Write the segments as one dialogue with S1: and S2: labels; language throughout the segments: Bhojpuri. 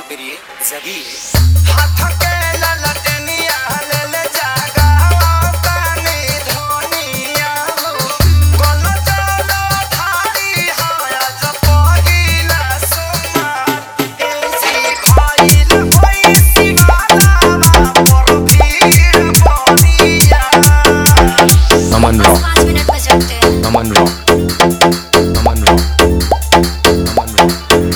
S1: प्रिय जगी हाथ के ललटनिया ले ले जागा कानी धोनिया कोलो चलो थारी हाया जपगिला सोमा एसी भाईल होई सिवाला पर भीड़ पड़िया
S2: अमन रॉक
S3: 5 मिनट बजते हैं
S2: Aman rock Aman rock Aman rock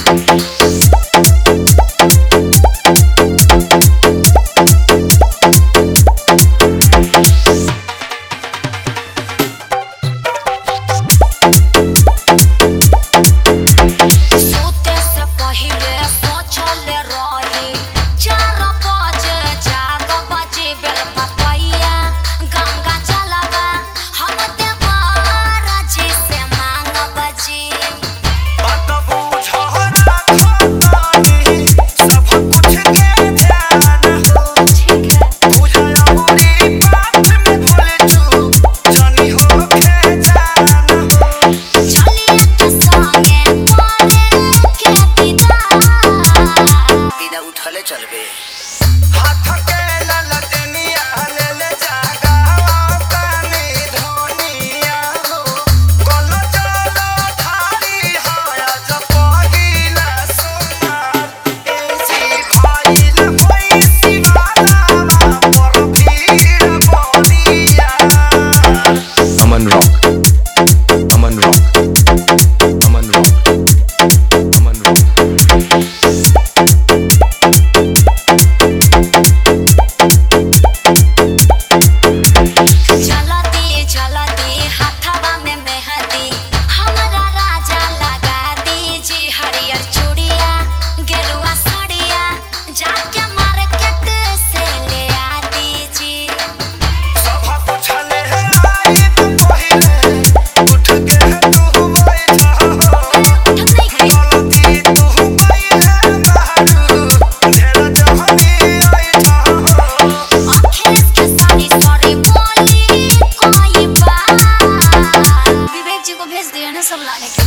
S3: सोते से पहिले सोचले रही 4 बजे जाग बजे बेल पपैया गंगा चलबा हम देवर जी से मांग बजी
S1: बात बुझहरा खतानी सब कुछ के ध्यान हो
S3: ठीक है
S1: बुझाया पूरी बात में भूल चूक जानी हो के जान हो
S3: चलिए के संगे करे के
S1: बिना उठले चलबे हाथ के ललटनिया ले ले जागा कानी धोनिया हो कोलो चलो थारी हाया जपगिला सोना एसी भाईल होई सिवाला पर भीड़ पड़िया
S2: Aman rock Aman rock Aman rock Aman rock
S3: चलती हाथवा में मेहंदी हमरा राजा लगा दीजी हरियर चूड़िया गेरुआ साड़िया जाके मार्केट से ले आ दीजी
S1: सब कुछ ले आई तू पहिले उठ के तू बैठा हो गलती तू पहिले बारू ढेर जहनी आइठा हो
S3: अखिलेश के सारी सॉरी बोली कोई बात विवेक जी को भेज दिया ना सब लाने के